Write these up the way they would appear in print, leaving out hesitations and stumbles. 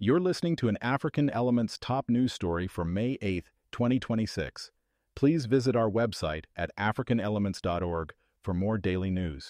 You're listening to an African Elements top news story for May 8, 2026. Please visit our website at africanelements.org for more daily news.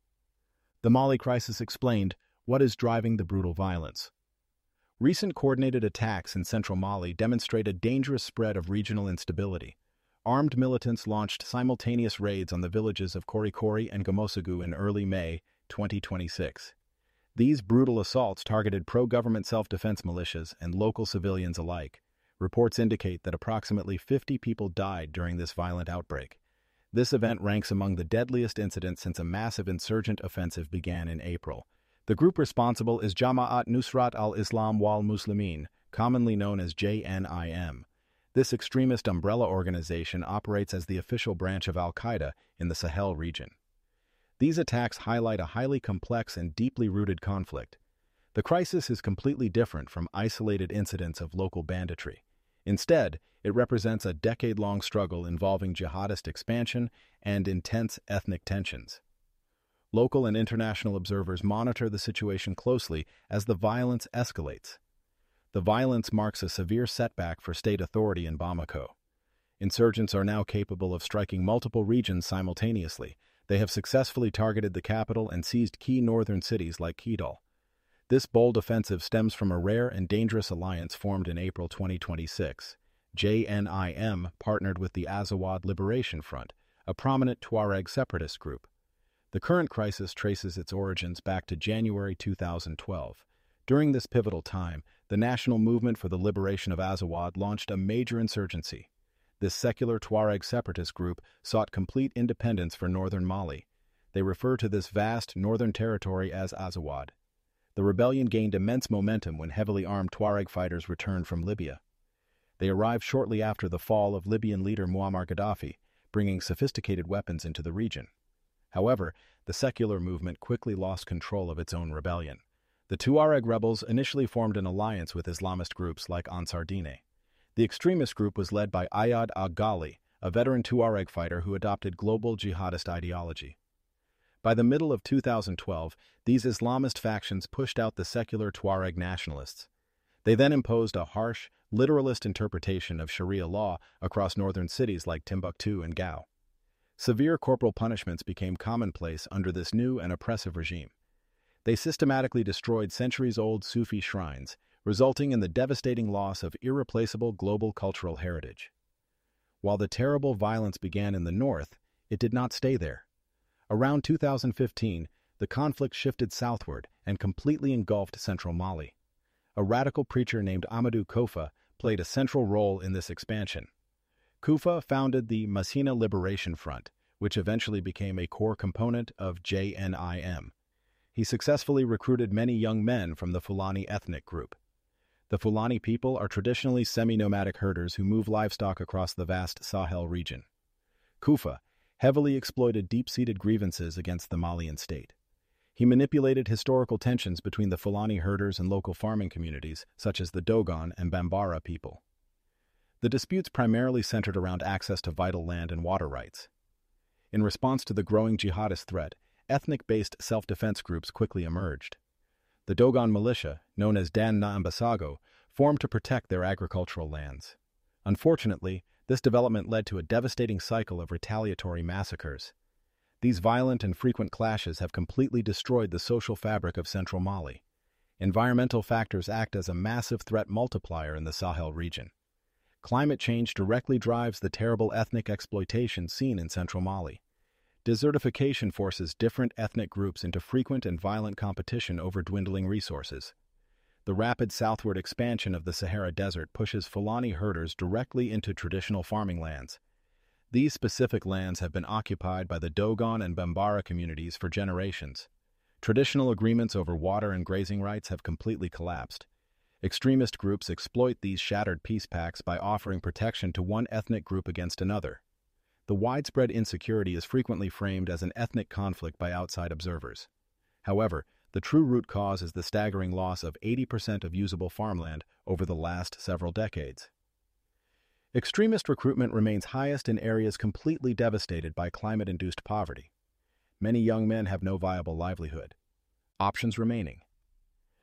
The Mali crisis explained what is driving the brutal violence. Recent coordinated attacks in central Mali demonstrate a dangerous spread of regional instability. Armed militants launched simultaneous raids on the villages of Korikori and Gamosogu in early May 2026. These brutal assaults targeted pro-government self-defense militias and local civilians alike. Reports indicate that approximately 50 people died during this violent outbreak. This event ranks among the deadliest incidents since a massive insurgent offensive began in April. The group responsible is Jama'at Nusrat al-Islam wal Muslimin, commonly known as JNIM. This extremist umbrella organization operates as the official branch of al-Qaeda in the Sahel region. These attacks highlight a highly complex and deeply rooted conflict. The crisis is completely different from isolated incidents of local banditry. Instead, it represents a decade-long struggle involving jihadist expansion and intense ethnic tensions. Local and international observers monitor the situation closely as the violence escalates. The violence marks a severe setback for state authority in Bamako. Insurgents are now capable of striking multiple regions simultaneously. They have successfully targeted the capital and seized key northern cities like Kidal. This bold offensive stems from a rare and dangerous alliance formed in April 2026. JNIM partnered with the Azawad Liberation Front, a prominent Tuareg separatist group. The current crisis traces its origins back to January 2012. During this pivotal time, the National Movement for the Liberation of Azawad launched a major insurgency. This secular Tuareg separatist group sought complete independence for northern Mali. They refer to this vast northern territory as Azawad. The rebellion gained immense momentum when heavily armed Tuareg fighters returned from Libya. They arrived shortly after the fall of Libyan leader Muammar Gaddafi, bringing sophisticated weapons into the region. However, the secular movement quickly lost control of its own rebellion. The Tuareg rebels initially formed an alliance with Islamist groups like Ansar Dine. The extremist group was led by Ayad Ghali, a veteran Tuareg fighter who adopted global jihadist ideology. By the middle of 2012, these Islamist factions pushed out the secular Tuareg nationalists. They then imposed a harsh, literalist interpretation of Sharia law across northern cities like Timbuktu and Gao. Severe corporal punishments became commonplace under this new and oppressive regime. They systematically destroyed centuries-old Sufi shrines, resulting in the devastating loss of irreplaceable global cultural heritage. While the terrible violence began in the north, it did not stay there. Around 2015, the conflict shifted southward and completely engulfed central Mali. A radical preacher named Amadou Kofa played a central role in this expansion. Kofa founded the Masina Liberation Front, which eventually became a core component of JNIM. He successfully recruited many young men from the Fulani ethnic group. The Fulani people are traditionally semi-nomadic herders who move livestock across the vast Sahel region. Kofa heavily exploited deep-seated grievances against the Malian state. He manipulated historical tensions between the Fulani herders and local farming communities, such as the Dogon and Bambara people. The disputes primarily centered around access to vital land and water rights. In response to the growing jihadist threat, ethnic-based self-defense groups quickly emerged. The Dogon militia, known as Dan Nambasago, formed to protect their agricultural lands. Unfortunately, this development led to a devastating cycle of retaliatory massacres. These violent and frequent clashes have completely destroyed the social fabric of central Mali. Environmental factors act as a massive threat multiplier in the Sahel region. Climate change directly drives the terrible ethnic exploitation seen in central Mali. Desertification forces different ethnic groups into frequent and violent competition over dwindling resources. The rapid southward expansion of the Sahara Desert pushes Fulani herders directly into traditional farming lands. These specific lands have been occupied by the Dogon and Bambara communities for generations. Traditional agreements over water and grazing rights have completely collapsed. Extremist groups exploit these shattered peace pacts by offering protection to one ethnic group against another. The widespread insecurity is frequently framed as an ethnic conflict by outside observers. However, the true root cause is the staggering loss of 80% of usable farmland over the last several decades. Extremist recruitment remains highest in areas completely devastated by climate-induced poverty. Many young men have no viable livelihood. Options remaining: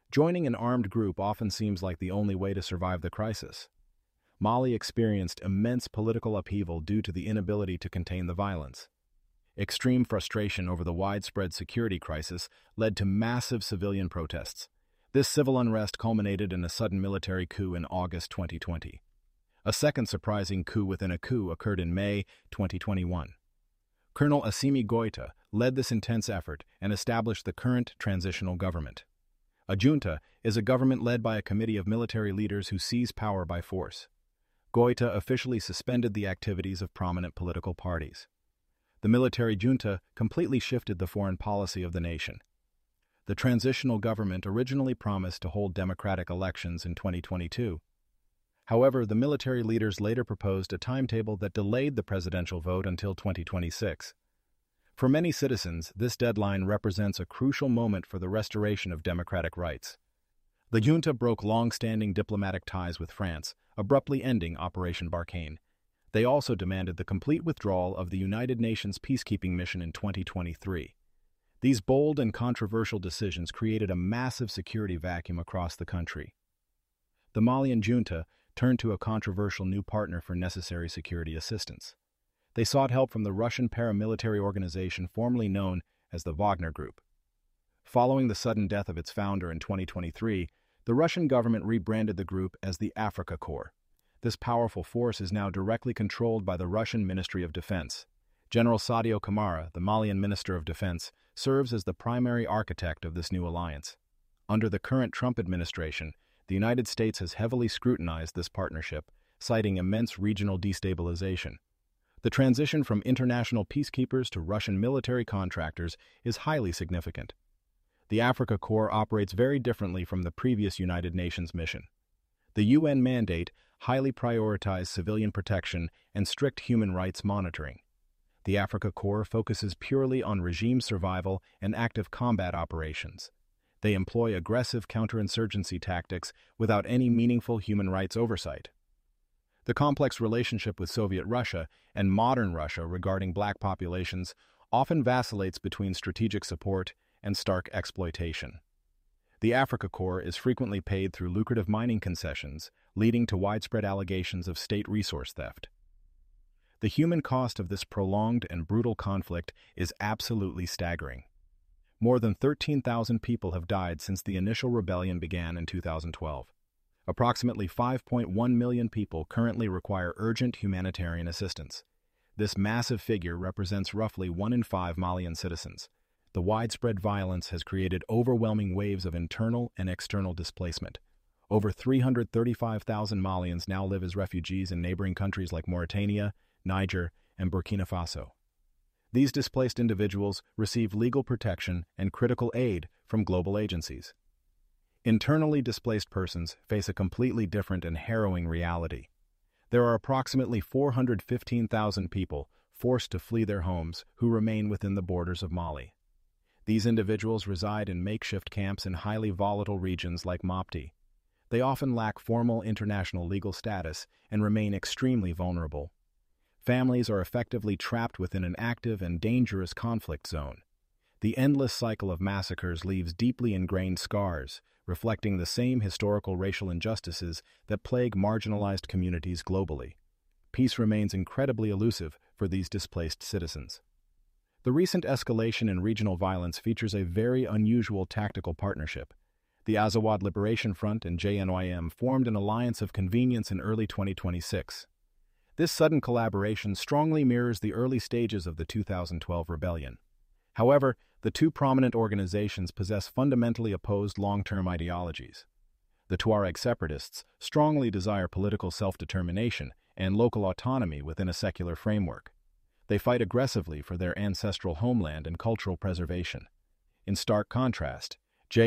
Joining an armed group often seems like the only way to survive the crisis. Mali experienced immense political upheaval due to the inability to contain the violence. Extreme frustration over the widespread security crisis led to massive civilian protests. This civil unrest culminated in a sudden military coup in August 2020. A second surprising coup within a coup occurred in May 2021. Colonel Assimi Goïta led this intense effort and established the current transitional government. A junta is a government led by a committee of military leaders who seize power by force. Goïta officially suspended the activities of prominent political parties. The military junta completely shifted the foreign policy of the nation. The transitional government originally promised to hold democratic elections in 2022. However, the military leaders later proposed a timetable that delayed the presidential vote until 2026. For many citizens, this deadline represents a crucial moment for the restoration of democratic rights. The junta broke long-standing diplomatic ties with France, abruptly ending Operation Barkhane. They also demanded the complete withdrawal of the United Nations peacekeeping mission in 2023. These bold and controversial decisions created a massive security vacuum across the country. The Malian junta turned to a controversial new partner for necessary security assistance. They sought help from the Russian paramilitary organization formerly known as the Wagner Group. Following the sudden death of its founder in 2023, the Russian government rebranded the group as the Afrika Korps. This powerful force is now directly controlled by the Russian Ministry of Defense. General Sadio Kamara, the Malian Minister of Defense, serves as the primary architect of this new alliance. Under the current Trump administration, the United States has heavily scrutinized this partnership, citing immense regional destabilization. The transition from international peacekeepers to Russian military contractors is highly significant. The Afrika Korps operates very differently from the previous United Nations mission. The UN mandate highly prioritized civilian protection and strict human rights monitoring. The Afrika Korps focuses purely on regime survival and active combat operations. They employ aggressive counterinsurgency tactics without any meaningful human rights oversight. The complex relationship with Soviet Russia and modern Russia regarding black populations often vacillates between strategic support and stark exploitation. The Afrika Korps is frequently paid through lucrative mining concessions, leading to widespread allegations of state resource theft. The human cost of this prolonged and brutal conflict is absolutely staggering. More than 13,000 people have died since the initial rebellion began in 2012. Approximately 5.1 million people currently require urgent humanitarian assistance. This massive figure represents roughly 1 in 5 Malian citizens. The widespread violence has created overwhelming waves of internal and external displacement. Over 335,000 Malians now live as refugees in neighboring countries like Mauritania, Niger, and Burkina Faso. These displaced individuals receive legal protection and critical aid from global agencies. Internally displaced persons face a completely different and harrowing reality. There are approximately 415,000 people forced to flee their homes who remain within the borders of Mali. These individuals reside in makeshift camps in highly volatile regions like Mopti. They often lack formal international legal status and remain extremely vulnerable. Families are effectively trapped within an active and dangerous conflict zone. The endless cycle of massacres leaves deeply ingrained scars, reflecting the same historical racial injustices that plague marginalized communities globally. Peace remains incredibly elusive for these displaced citizens. The recent escalation in regional violence features a very unusual tactical partnership. The Azawad Liberation Front and JNYM formed an alliance of convenience in early 2026. This sudden collaboration strongly mirrors the early stages of the 2012 rebellion. However, the two prominent organizations possess fundamentally opposed long-term ideologies. The Tuareg separatists strongly desire political self-determination and local autonomy within a secular framework. They fight aggressively for their ancestral homeland and cultural preservation. In stark contrast,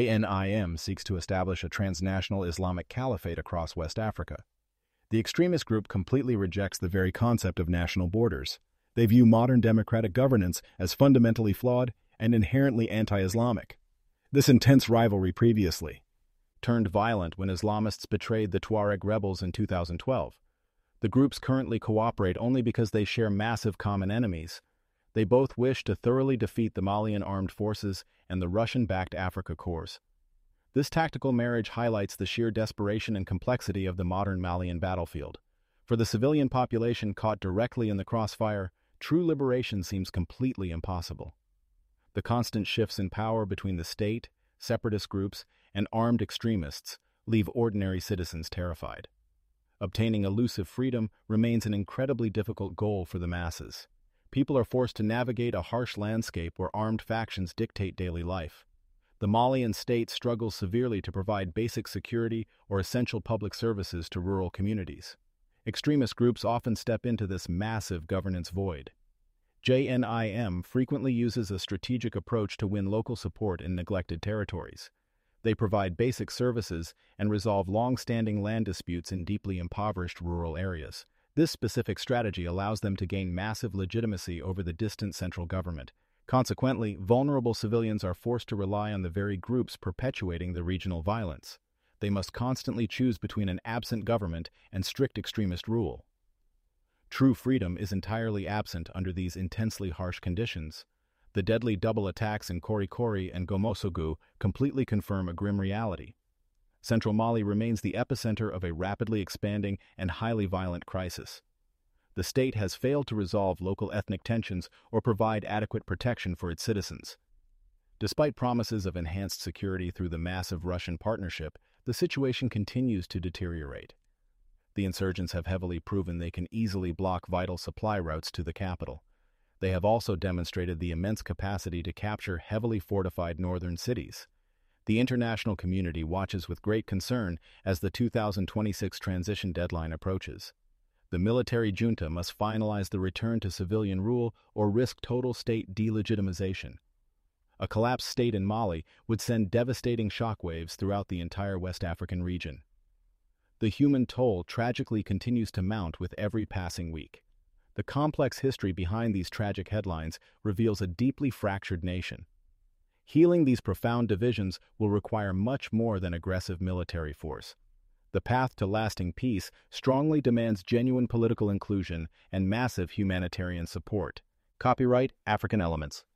JNIM seeks to establish a transnational Islamic caliphate across West Africa. The extremist group completely rejects the very concept of national borders. They view modern democratic governance as fundamentally flawed and inherently anti-Islamic. This intense rivalry previously turned violent when Islamists betrayed the Tuareg rebels in 2012. The groups currently cooperate only because they share massive common enemies. They both wish to thoroughly defeat the Malian armed forces and the Russian-backed Afrika Korps. This tactical marriage highlights the sheer desperation and complexity of the modern Malian battlefield. For the civilian population caught directly in the crossfire, true liberation seems completely impossible. The constant shifts in power between the state, separatist groups, and armed extremists leave ordinary citizens terrified. Obtaining elusive freedom remains an incredibly difficult goal for the masses. People are forced to navigate a harsh landscape where armed factions dictate daily life. The Malian state struggles severely to provide basic security or essential public services to rural communities. Extremist groups often step into this massive governance void. JNIM frequently uses a strategic approach to win local support in neglected territories. They provide basic services and resolve long-standing land disputes in deeply impoverished rural areas. This specific strategy allows them to gain massive legitimacy over the distant central government. Consequently, vulnerable civilians are forced to rely on the very groups perpetuating the regional violence. They must constantly choose between an absent government and strict extremist rule. True freedom is entirely absent under these intensely harsh conditions. The deadly double attacks in Korikori and Gomosogu completely confirm a grim reality. Central Mali remains the epicenter of a rapidly expanding and highly violent crisis. The state has failed to resolve local ethnic tensions or provide adequate protection for its citizens. Despite promises of enhanced security through the massive Russian partnership, the situation continues to deteriorate. The insurgents have heavily proven they can easily block vital supply routes to the capital. They have also demonstrated the immense capacity to capture heavily fortified northern cities. The international community watches with great concern as the 2026 transition deadline approaches. The military junta must finalize the return to civilian rule or risk total state delegitimization. A collapsed state in Mali would send devastating shockwaves throughout the entire West African region. The human toll tragically continues to mount with every passing week. The complex history behind these tragic headlines reveals a deeply fractured nation. Healing these profound divisions will require much more than aggressive military force. The path to lasting peace strongly demands genuine political inclusion and massive humanitarian support. Copyright African Elements.